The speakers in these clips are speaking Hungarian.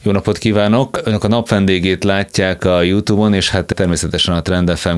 Jó napot kívánok! Önök a nap vendégét látják a YouTube-on, és hát természetesen a Trend FM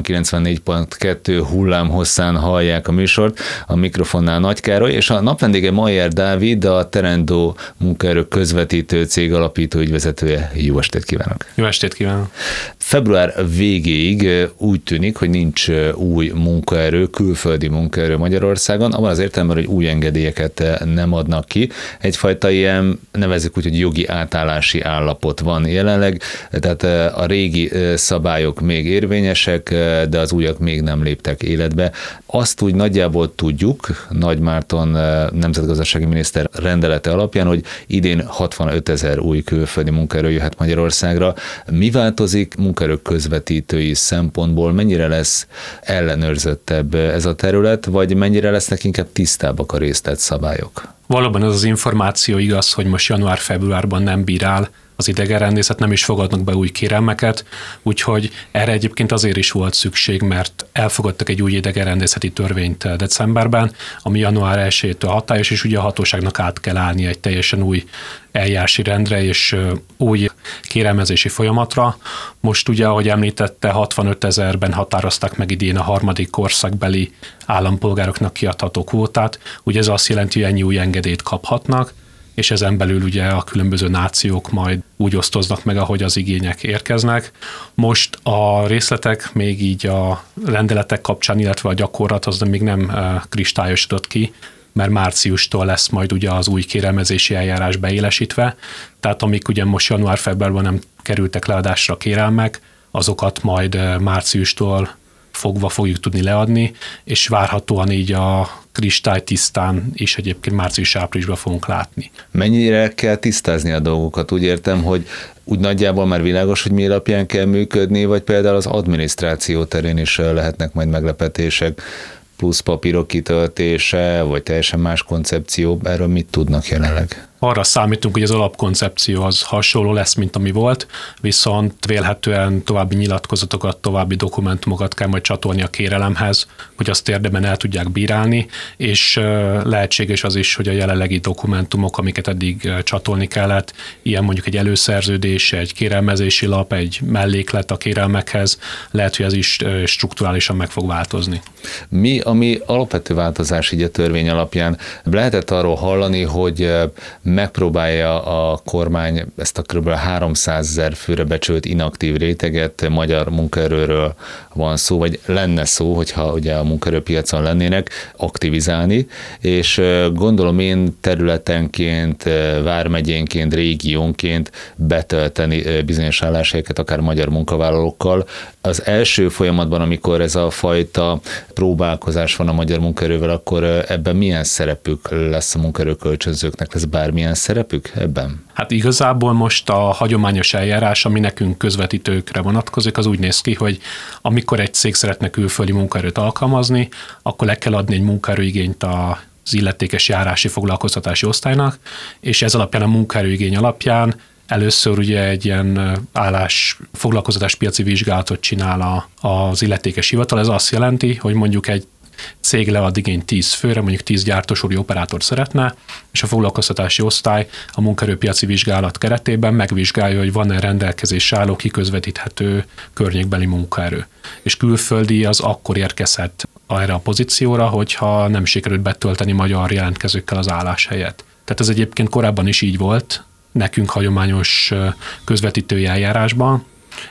94.2 hullámhosszán hallják a műsort. A mikrofonnál Nagy Károly, és a nap vendége Mayer Dávid, a Terendo munkaerő közvetítő cég alapító ügyvezetője. Jó estét kívánok! Jó estét kívánok! Február végéig úgy tűnik, hogy nincs új munkaerő, külföldi munkaerő Magyarországon, abban az értelemben, hogy új engedélyeket nem adnak ki. Egyfajta ilyen, nevezzük úgy, hogy jogi átállási állapot van jelenleg, tehát a régi szabályok még érvényesek, de az újak még nem léptek életbe. Azt úgy nagyjából tudjuk, Nagy Márton nemzetgazdasági miniszter rendelete alapján, hogy idén 65 000 új külföldi munkaerő jöhet Magyarországra. Mi változik munkaerő közvetítői szempontból? Mennyire lesz ellenőrzöttebb ez a terület, vagy mennyire lesznek inkább tisztábbak a részletszabályok? Valóban az információ igaz, hogy most január-februárban nem bírál az idegenrendészet, nem is fogadnak be új kérelmeket, úgyhogy erre egyébként azért is volt szükség, mert elfogadtak egy új idegenrendészeti törvényt decemberben, ami január 1-től hatályos, és ugye a hatóságnak át kell állni egy teljesen új eljárási rendre és új kérelmezési folyamatra. Most ugye, ahogy említette, 65 000-ben határozták meg idén a harmadik korszakbeli állampolgároknak kiadható kvótát, ugye ez azt jelenti, hogy ennyi új engedélyt kaphatnak, és ezen belül ugye a különböző nációk majd úgy osztoznak meg, ahogy az igények érkeznek. Most a részletek még így a rendeletek kapcsán, illetve a gyakorlat az még nem kristályosodott ki, mert márciustól lesz majd ugye az új kérelmezési eljárás beélesítve, tehát amik ugye most január-februárban nem kerültek leadásra kérelmek, azokat majd márciustól fogva fogjuk tudni leadni, és várhatóan így a kristálytisztán is egyébként március-áprilisban fogunk látni. Mennyire kell tisztázni a dolgokat? Úgy értem, hogy úgy nagyjából már világos, hogy mi alapján kell működni, vagy például az adminisztráció terén is lehetnek majd meglepetések, plusz papírok kitöltése, vagy teljesen más koncepció. Erről mit tudnak jelenleg? Arra számítunk, hogy az alapkoncepció az hasonló lesz, mint ami volt, viszont vélhetően további nyilatkozatokat, további dokumentumokat kell majd csatolni a kérelemhez, hogy azt érdemben el tudják bírálni, és lehetséges az is, hogy a jelenlegi dokumentumok, amiket eddig csatolni kellett, ilyen mondjuk egy előszerződés, egy kérelmezési lap, egy melléklet a kérelmekhez, lehet, hogy ez is strukturálisan meg fog változni. Mi, ami alapvető változás így a törvény alapján? Lehetett arról hallani, hogy megpróbálja a kormány ezt a kb. 300 000 főre becsült inaktív réteget, magyar munkaerőről van szó, vagy lenne szó, hogyha ugye a munkaerőpiacon lennének, aktivizálni, és gondolom én területenként, vármegyénként, régiónként betölteni bizonyos álláshelyeket, akár magyar munkavállalókkal. Az első folyamatban, amikor ez a fajta próbálkozás van a magyar munkaerővel, akkor ebben milyen szerepük lesz a munkaerőkölcsönzőknek? Lesz bármilyen szerepük ebben? Hát igazából most a hagyományos eljárás, ami nekünk közvetítőkre vonatkozik, az úgy néz ki, hogy amikor egy cég szeretne külföldi munkaerőt alkalmazni, akkor le kell adni egy munkaerőigényt az illetékes járási foglalkoztatási osztálynak, és ez alapján a munkaerőigény alapján először ugye egy ilyen foglalkoztatáspiaci vizsgálatot csinál az illetékes hivatal. Ez azt jelenti, hogy mondjuk egy cég lead igényt 10 főre, mondjuk 10 gyártósori operátort szeretne, és a foglalkoztatási osztály a munkaerőpiaci vizsgálat keretében megvizsgálja, hogy van-e rendelkezésre álló kiközvetíthető környékbeli munkaerő. És külföldi az akkor érkezhet erre a pozícióra, hogyha nem sikerült betölteni magyar jelentkezőkkel az álláshelyet. Tehát ez egyébként korábban is így volt, nekünk hagyományos közvetítői eljárásban,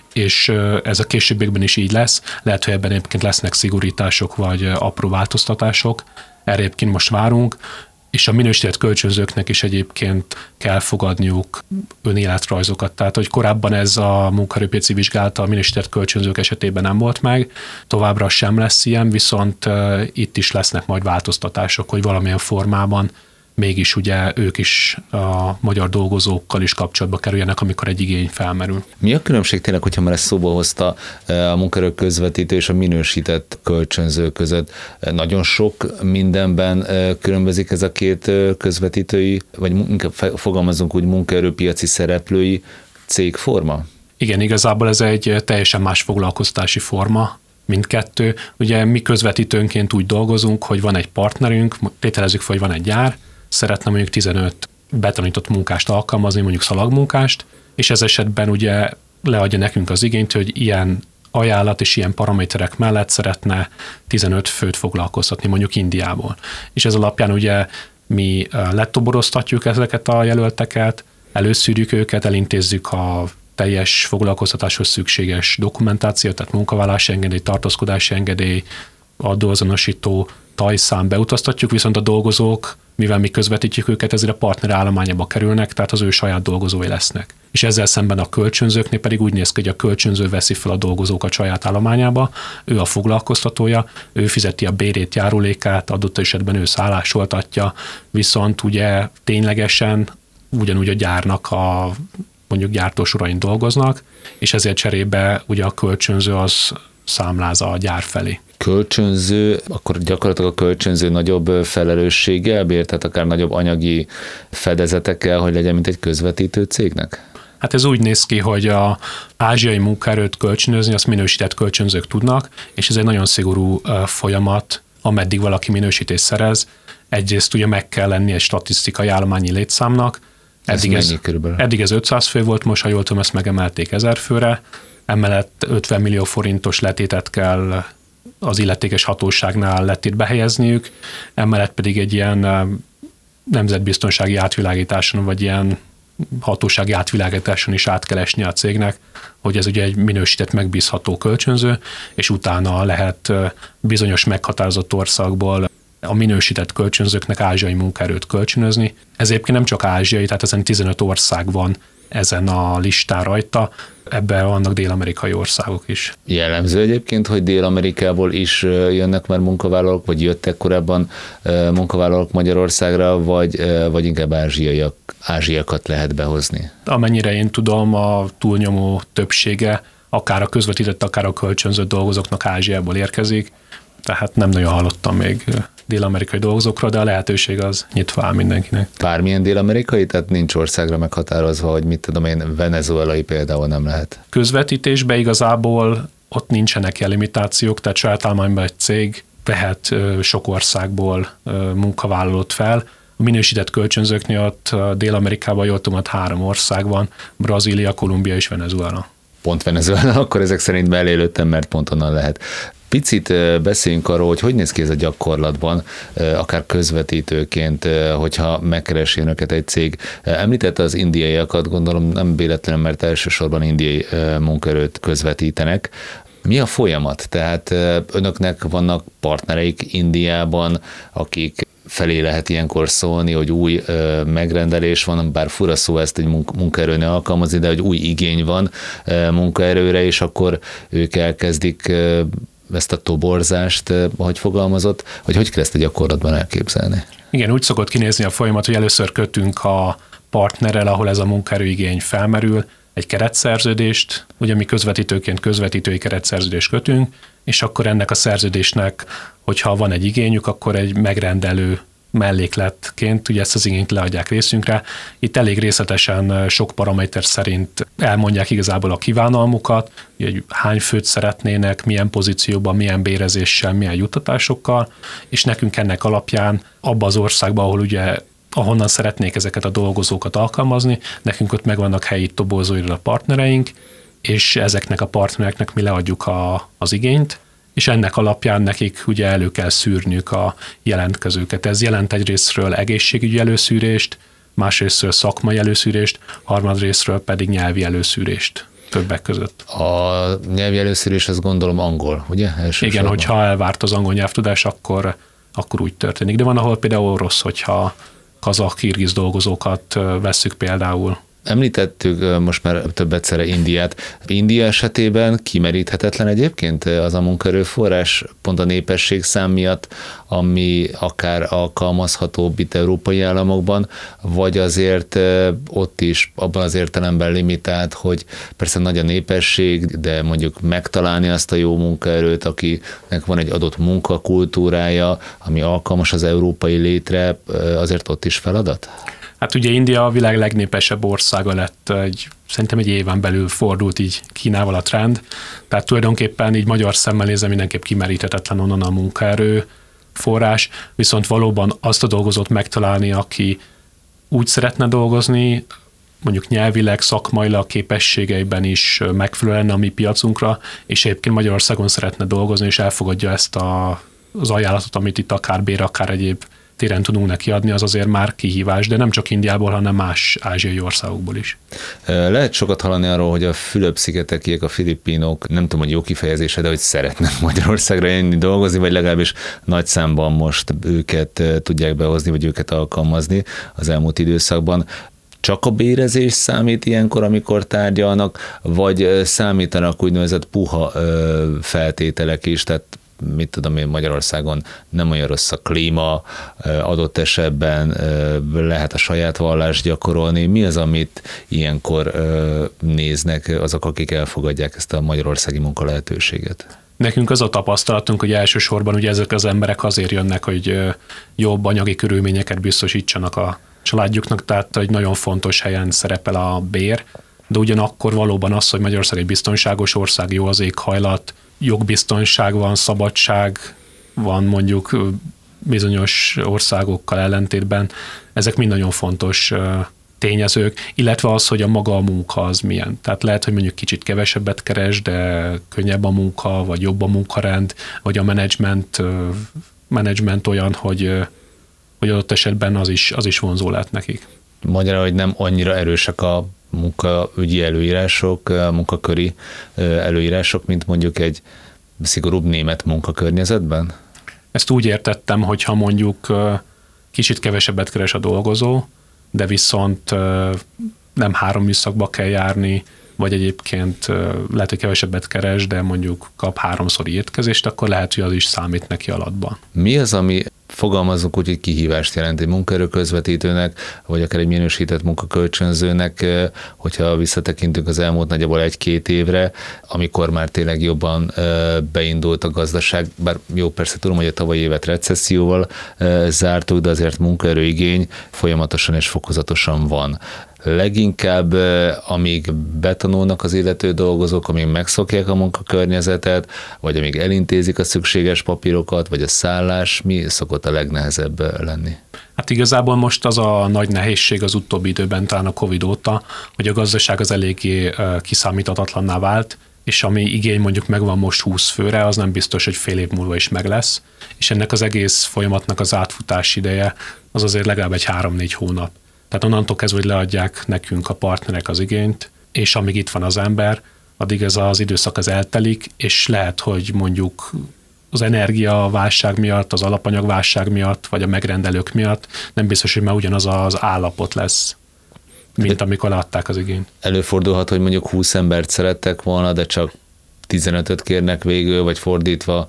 és ez a későbbiekben is így lesz. Lehet, hogy ebben egyébként lesznek szigorítások vagy apró változtatások. Erre egyébként most várunk, és a minősített kölcsönzőknek is egyébként kell fogadniuk önéletrajzokat. Tehát, hogy korábban ez a munkaerőpiaci vizsgálata a minősített kölcsönzők esetében nem volt meg, továbbra sem lesz ilyen, viszont itt is lesznek majd változtatások, hogy valamilyen formában mégis ugye ők is a magyar dolgozókkal is kapcsolatba kerüljenek, amikor egy igény felmerül. Mi a különbség tényleg, hogyha már ezt szóba hozta a munkaerő közvetítő és a minősített kölcsönző között? Nagyon sok mindenben különbözik ez a két közvetítői, vagy fogalmazunk úgy munkaerőpiaci szereplői cégforma? Igen, igazából ez egy teljesen más foglalkoztatási forma, mindkettő. Ugye mi közvetítőnként úgy dolgozunk, hogy van egy partnerünk, tételezzük fel, hogy van egy gyár, szeretne mondjuk 15 betanított munkást alkalmazni, mondjuk szalagmunkást, és ez esetben ugye leadja nekünk az igényt, hogy ilyen ajánlat és ilyen paraméterek mellett szeretne 15 főt foglalkoztatni mondjuk Indiából. És ez alapján ugye mi letoboroztatjuk ezeket a jelölteket, előszűrjük őket, elintézzük a teljes foglalkoztatáshoz szükséges dokumentációt, tehát munkavállalási engedély, tartózkodási engedély, adóazonosító, tajszám beutaztatjuk, viszont a dolgozók, mivel mi közvetítjük őket, ezért a partner állományába kerülnek, tehát az ő saját dolgozói lesznek. És ezzel szemben a kölcsönzőknél pedig úgy néz ki, hogy a kölcsönző veszi fel a dolgozókat saját állományába, ő a foglalkoztatója, ő fizeti a bérét, járulékát, adott esetben ő szállásoltatja, viszont ugye ténylegesen ugyanúgy a gyárnak mondjuk gyártósorain dolgoznak, és ezért cserébe ugye a kölcsönző az számláz a gyár felé. Kölcsönző, akkor gyakorlatilag a kölcsönző nagyobb felelősséggel bír, tehát akár nagyobb anyagi fedezetekkel, hogy legyen, mint egy közvetítő cégnek? Hát ez úgy néz ki, hogy az ázsiai munkaerőt kölcsönözni, azt minősített kölcsönzők tudnak, és ez egy nagyon szigorú folyamat, ameddig valaki minősítést szerez. Egyrészt ugye meg kell lenni egy statisztikai állományi létszámnak. Eddig ez 500 fő volt, most ha jól tudom, ezt megemelték 1000 főre. Emellett 50 millió forintos letétet kell az illetékes hatóságnál letétbe helyezniük, emellett pedig egy ilyen nemzetbiztonsági átvilágításon, vagy ilyen hatósági átvilágításon is át kell esni a cégnek, hogy ez ugye egy minősített, megbízható kölcsönző, és utána lehet bizonyos meghatározott országból a minősített kölcsönzőknek ázsiai munkaerőt kölcsönözni. Ez egyébként nem csak ázsiai, tehát ezen 15 ország van ezen a listán rajta, ebben vannak dél-amerikai országok is. Jellemző egyébként, hogy Dél-Amerikából is jönnek már munkavállalók, vagy jöttek korábban munkavállalók Magyarországra, vagy inkább ázsiakat lehet behozni? Amennyire én tudom, a túlnyomó többsége akár a közvetített, akár a kölcsönzött dolgozóknak Ázsiából érkezik, tehát nem nagyon hallottam még dél-amerikai dolgozókra, de a lehetőség az nyitva áll mindenkinek. Bármilyen dél-amerikai, tehát nincs országra meghatározva, hogy mit tudom én, venezuelai például nem lehet. Közvetítésben igazából ott nincsenek ilyen limitációk, tehát saját állományban egy cég vehet sok országból munkavállalót fel. A minősített kölcsönzőknél ott Dél-Amerikában jól tudom, 3 ország van, Brazília, Kolumbia és Venezuela. Pont Venezuela, akkor ezek szerint belélődtem, mert pont onnan lehet. Picit beszéljünk arról, hogy néz ki ez a gyakorlatban, akár közvetítőként, hogyha megkeresi önöket egy cég. Említette az indiaiakat, gondolom nem véletlenül, mert elsősorban indiai munkaerőt közvetítenek. Mi a folyamat? Tehát önöknek vannak partnereik Indiában, akik felé lehet ilyenkor szólni, hogy új megrendelés van, bár fura szó ezt egy munkaerőnél alkalmazni, de hogy új igény van munkaerőre, és akkor ők elkezdik ezt a toborzást, ahogy fogalmazott, hogy kell ezt a gyakorlatban elképzelni? Igen, úgy szokott kinézni a folyamat, hogy először kötünk a partnerrel, ahol ez a munkaerőigény felmerül, egy keretszerződést, ugye mi közvetítőként közvetítői keretszerződést kötünk, és akkor ennek a szerződésnek, hogyha van egy igényük, akkor egy megrendelő mellékletként ugye ezt az igényt leadják részünkre. Itt elég részletesen sok paraméter szerint elmondják igazából a kívánalmukat, hogy hány főt szeretnének, milyen pozícióban, milyen bérezéssel, milyen juttatásokkal, és nekünk ennek alapján abban az országban, ahonnan szeretnék ezeket a dolgozókat alkalmazni, nekünk ott megvannak helyi toborzóira a partnereink, és ezeknek a partnereknek mi leadjuk az igényt, és ennek alapján nekik ugye elő kell szűrniük a jelentkezőket. Ez jelent egyrésztről egészségügyi előszűrést, másrésztről szakmai előszűrést, harmadrésztről pedig nyelvi előszűrést többek között. A nyelvi előszűrés azt gondolom angol, ugye? Elsősorban. Igen, hogyha elvárt az angol nyelvtudás, akkor úgy történik. De van, ahol például rossz, hogyha kazakh, kirgiz dolgozókat vesszük például. Említettük most már több egyszerre Indiát. India esetében kimeríthetetlen egyébként az a munkaerőforrás pont a népességszám miatt, ami akár alkalmazhatóbb itt európai államokban, vagy azért ott is abban az értelemben limitált, hogy persze nagy a népesség, de mondjuk megtalálni azt a jó munkaerőt, akinek van egy adott munkakultúrája, ami alkalmas az európai létre, azért ott is feladat? Hát ugye India a világ legnépesebb országa lett, szerintem egy éven belül fordult így Kínával a trend, tehát tulajdonképpen így magyar szemmel nézve mindenképp kimeríthetetlen onnan a munkaerő forrás, viszont valóban azt a dolgozót megtalálni, aki úgy szeretne dolgozni, mondjuk nyelvileg, szakmailag, képességeiben is megfelelő lenne a mi piacunkra, és egyébként Magyarországon szeretne dolgozni, és elfogadja ezt az ajánlatot, amit itt akár bér, akár egyéb téren tudunk neki adni, az azért már kihívás, de nem csak Indiából, hanem más ázsiai országokból is. Lehet sokat hallani arról, hogy a Fülöp-szigetekiek, a filipinok, nem tudom, hogy jó kifejezése, de hogy szeretnek Magyarországra jönni dolgozni, vagy legalábbis nagy számban most őket tudják behozni, vagy őket alkalmazni az elmúlt időszakban. Csak a bérezés számít ilyenkor, amikor tárgyalnak, vagy számítanak úgynevezett puha feltételek is, tehát mit tudom én, Magyarországon nem olyan rossz a klíma, adott esetben lehet a saját vallást gyakorolni. Mi az, amit ilyenkor néznek azok, akik elfogadják ezt a magyarországi munkalehetőséget? Nekünk az a tapasztalatunk, hogy elsősorban ugye ezek az emberek azért jönnek, hogy jobb anyagi körülményeket biztosítsanak a családjuknak, tehát egy nagyon fontos helyen szerepel a bér, de ugyanakkor valóban az, hogy Magyarország egy biztonságos ország, jó az éghajlat, jogbiztonság van, szabadság van mondjuk bizonyos országokkal ellentétben, ezek mind nagyon fontos tényezők, illetve az, hogy a maga a munka az milyen. Tehát lehet, hogy mondjuk kicsit kevesebbet keres, de könnyebb a munka, vagy jobb a munkarend, vagy a menedzsment olyan, hogy adott esetben az is vonzó lehet nekik. Magyarán, hogy nem annyira erősek a munkaügyi előírások, munkaköri előírások, mint mondjuk egy szigorúbb német munkakörnyezetben? Ezt úgy értettem, hogyha mondjuk kicsit kevesebbet keres a dolgozó, de viszont nem 3 műszakba kell járni, vagy egyébként lehet, hogy kevesebbet keres, de mondjuk kap 3-szori étkezést, akkor lehet, hogy az is számít neki alatban. Mi az, ami fogalmazunk úgy, hogy kihívást jelent egy munkaerőközvetítőnek, vagy akár egy minősített munkakölcsönzőnek, hogyha visszatekintünk az elmúlt nagyjából 1-2 évre, amikor már tényleg jobban beindult a gazdaság, bár jó, persze tudom, hogy a tavalyi évet recesszióval zártuk, de azért munkaerőigény folyamatosan és fokozatosan van. Leginkább, amíg betanulnak az illető dolgozók, amíg megszokják a munkakörnyezetet, vagy amíg elintézik a szükséges papírokat, vagy a szállás, mi szokott a legnehezebb lenni? Hát igazából most az a nagy nehézség az utóbbi időben, talán a Covid óta, hogy a gazdaság az eléggé kiszámíthatatlanná vált, és ami igény mondjuk megvan most 20 főre, az nem biztos, hogy fél év múlva is meg lesz, és ennek az egész folyamatnak az átfutás ideje az azért legalább egy 3-4 hónap. Tehát onnantól kezdve, hogy leadják nekünk a partnerek az igényt, és amíg itt van az ember, addig ez az időszak az eltelik, és lehet, hogy mondjuk az energiaválság miatt, az alapanyagválság miatt, vagy a megrendelők miatt nem biztos, hogy már ugyanaz az állapot lesz, mint amikor leadták az igényt. Előfordulhat, hogy mondjuk 20 embert szerettek volna, de csak 15-öt kérnek végül, vagy fordítva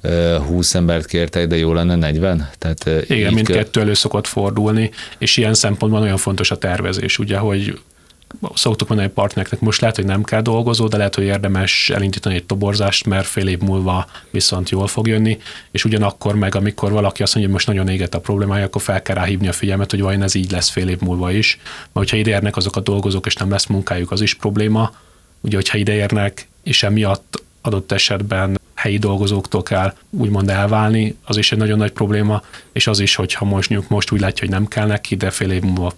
20 embert kértek, de jó lenne 40? Tehát igen, mindkettő elő szokott fordulni, és ilyen szempontban olyan fontos a tervezés, ugye, hogy szoktuk mondani a partnereknek, most lehet, hogy nem kell dolgozó, de lehet, hogy érdemes elindítani egy toborzást, mert fél év múlva viszont jól fog jönni, és ugyanakkor meg, amikor valaki azt mondja, hogy most nagyon éget a problémája, akkor fel kell ráhívni a figyelmet, hogy vajon ez így lesz fél év múlva is, mert hogyha ideérnek azok a dolgozók, és nem lesz munkájuk, az is probléma. Ugye, hogyha ideérnek, és emiatt adott esetben helyi dolgozóktól kell úgymond elválni, az is egy nagyon nagy probléma, és az is, hogyha most úgy látja, hogy nem kell neki, de fél év múlva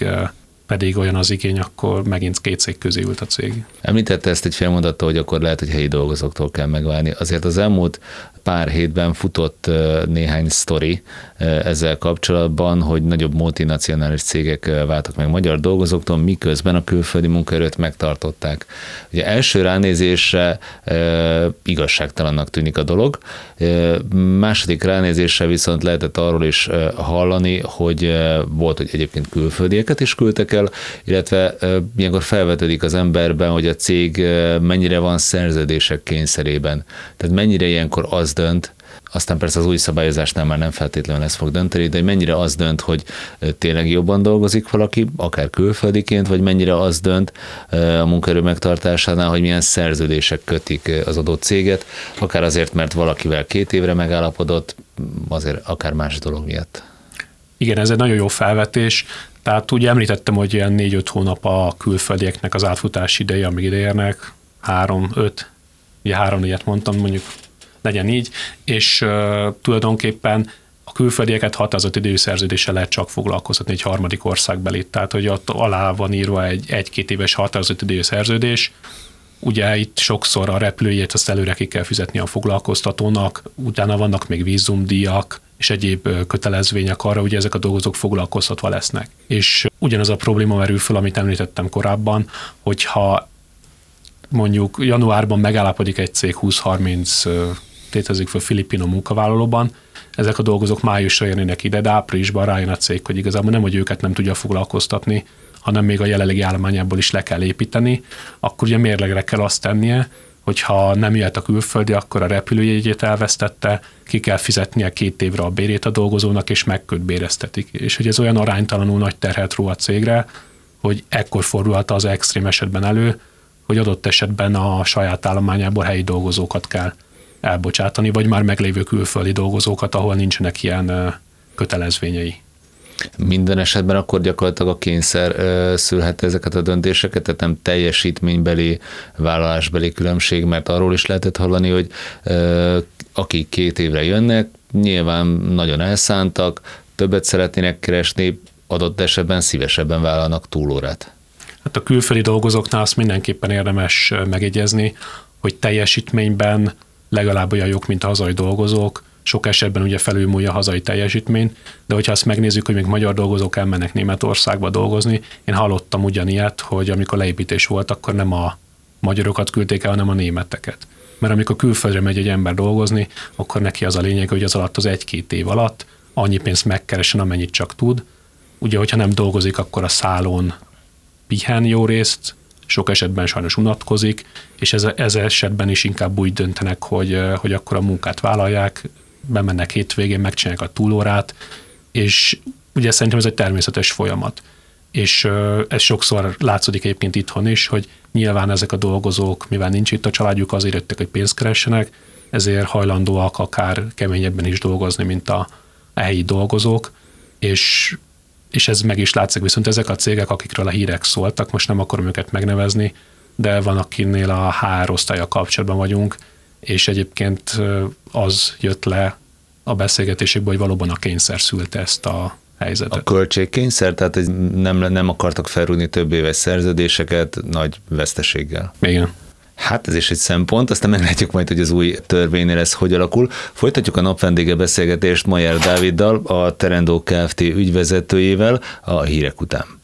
pedig olyan az igény, akkor megint 2 cég közé ült a cég. Említette ezt egy fél mondattal, hogy akkor lehet, hogy helyi dolgozóktól kell megválni. Azért az elmúlt pár hétben futott néhány sztori ezzel kapcsolatban, hogy nagyobb multinacionális cégek váltak meg magyar dolgozóktól, miközben a külföldi munkaerőt megtartották. Ugye első ránézésre igazságtalannak tűnik a dolog, második ránézésre viszont lehetett arról is hallani, hogy volt, hogy egyébként külföldieket is küldtek el, illetve ilyenkor felvetődik az emberben, hogy a cég mennyire van szerződések kényszerében. Tehát mennyire ilyenkor az dönt, aztán persze az új szabályozásnál már nem feltétlenül ez fog dönteni, de mennyire az dönt, hogy tényleg jobban dolgozik valaki, akár külföldiként, vagy mennyire az dönt a munkaerő megtartásánál, hogy milyen szerződések kötik az adott céget, akár azért, mert valakivel 2 évre megállapodott, azért akár más dolog miatt. Igen, ez egy nagyon jó felvetés. Tehát úgy említettem, hogy ilyen 4-5 hónap a külföldieknek az átfutás ideje, amíg ideérnek, 3-5, ugye 3-4-et mondtam, mondjuk legyen így, és tulajdonképpen A külföldieket határozott idejű szerződéssel lehet csak foglalkoztatni egy harmadik országbeli, tehát hogy ott alá van írva egy-két éves határozott idejű szerződés. Ugye itt sokszor a repülőjegyet azt előre ki kell fizetni a foglalkoztatónak, utána vannak még vízumdíjak és egyéb kötelezvények arra, hogy ezek a dolgozók foglalkoztatva lesznek. És ugyanaz a probléma merül föl, amit említettem korábban, hogyha mondjuk januárban megállapodik egy cég 20-30 tétezik föl filipino munkavállalóban, ezek a dolgozók májusra jönnének ide, de áprilisban rájön a cég, hogy igazából nem, hogy őket nem tudja foglalkoztatni, hanem még a jelenlegi állományából is le kell építeni, akkor ugye mérlegre kell azt tennie, hogyha nem jöhet a külföldi, akkor a repülőjegyét elvesztette, ki kell fizetnie 2 évre a bérét a dolgozónak, és megkötbéreztetik. És hogy ez olyan aránytalanul nagy terhet ró a cégre, hogy ekkor fordulhat az extrém esetben elő, hogy adott esetben a saját állományából helyi dolgozókat kell elbocsátani, vagy már meglévő külföldi dolgozókat, ahol nincsenek ilyen kötelezvényei. Minden esetben akkor gyakorlatilag a kényszer szülhet ezeket a döntéseket, tehát nem teljesítménybeli, vállalásbeli különbség, mert arról is lehetett hallani, hogy akik 2 évre jönnek, nyilván nagyon elszántak, többet szeretnének keresni, adott esetben szívesebben vállalnak túlórát. Hát a külföldi dolgozóknál azt mindenképpen érdemes megjegyezni, hogy teljesítményben legalább olyan jók, mint a hazai dolgozók, sok esetben ugye felülmúlja a hazai teljesítmény, de hogyha azt megnézzük, hogy még magyar dolgozók elmennek Németországba dolgozni, én hallottam ugyanilyet, hogy amikor leépítés volt, akkor nem a magyarokat küldték el, hanem a németeket. Mert amikor külföldre megy egy ember dolgozni, akkor neki az a lényeg, hogy az alatt az 1-2 év alatt annyi pénzt megkeresen, amennyit csak tud. Ugye, hogyha nem dolgozik, akkor a szálon pihen jó részt, sok esetben sajnos unatkozik, és ez esetben is inkább úgy döntenek, hogy akkor a munkát vállalják, bemennek hétvégén, megcsinálják a túlórát, és ugye szerintem ez egy természetes folyamat. És ez sokszor látszódik egyébként itthon is, hogy nyilván ezek a dolgozók, mivel nincs itt a családjuk, azért jöttek, hogy pénzt keressenek, ezért hajlandóak akár keményebben is dolgozni, mint a helyi dolgozók, és ez meg is látszik, viszont ezek a cégek, akikről a hírek szóltak, most nem akarom őket megnevezni, de van, akinél a HR osztállyal kapcsolatban vagyunk, és egyébként az jött le a beszélgetésekből, hogy valóban a kényszer szülte ezt a helyzetet. A költségkényszer, tehát nem akartak felrúgni több éves szerződéseket nagy veszteséggel. Igen. Hát ez is egy szempont, aztán meglátjuk majd, hogy az új törvénynél ez hogy alakul. Folytatjuk a napvendége beszélgetést Mayer Dáviddal, a Terendó Kft. Ügyvezetőjével a hírek után.